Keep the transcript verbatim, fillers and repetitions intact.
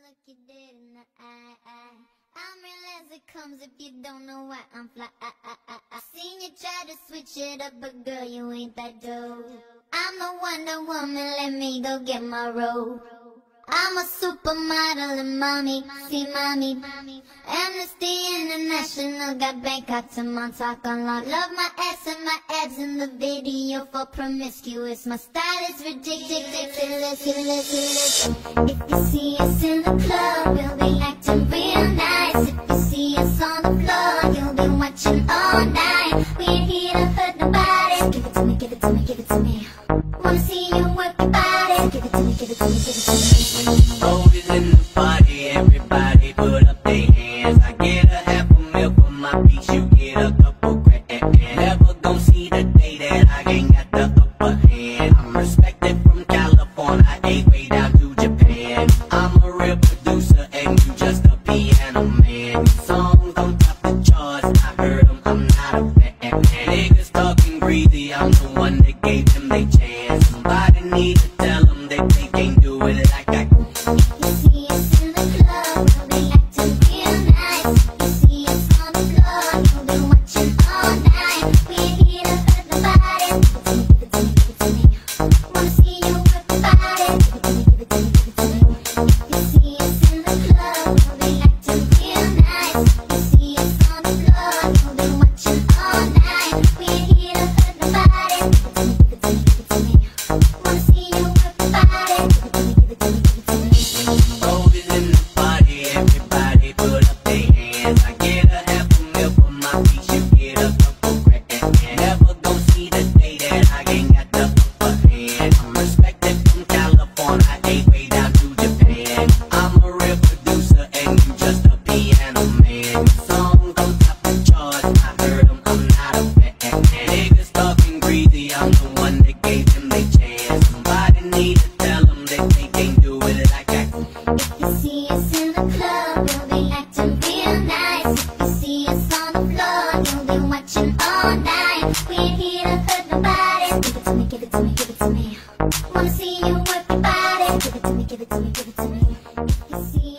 look you dead in the eye, eye. I'm real as it comes if you don't know why I'm fly. I, I, I, I seen you try to switch it up, but girl, you ain't that dope. I'm the Wonder Woman, let me go get my robe. I'm a supermodel and mommy, see mommy. Amnesty International got Bangkok to Montauk on lock. Love my ass and my abs in the video for promiscuous. My style is ridiculous. If you see us in the club, we'll be acting real nice. If you see us on the floor, you'll be watching all night. We ain't here to hurt nobody. Give it to me, give it to me, give it to me. Wanna see you work your body. Give it to me, give it to me, give it to me. Always in the party, everybody put up their hands. I get a half a mil for my beats, you get a couple grand. Never gon' see the day that I ain't got the upper hand. I'm respected from California, I ain't way down to Japan. I'm a real producer and you just a piano man. Songs on top the charts, I heard them, I'm not a fan. Niggas talking greasy, I'm the one that gave them they chance. Somebody need to tell them that they can't do it like I can. I'm the one that gave them they chance. Somebody need to tell them that they can't do it like I can. If you see us in the club, we'll be acting real nice. If you see us on the floor, you'll be watching all night. We ain't here to hurt nobody. Give it to me, give it to me, give it to me. Wanna see you work your body. Give it to me, give it to me, give it to me. If you see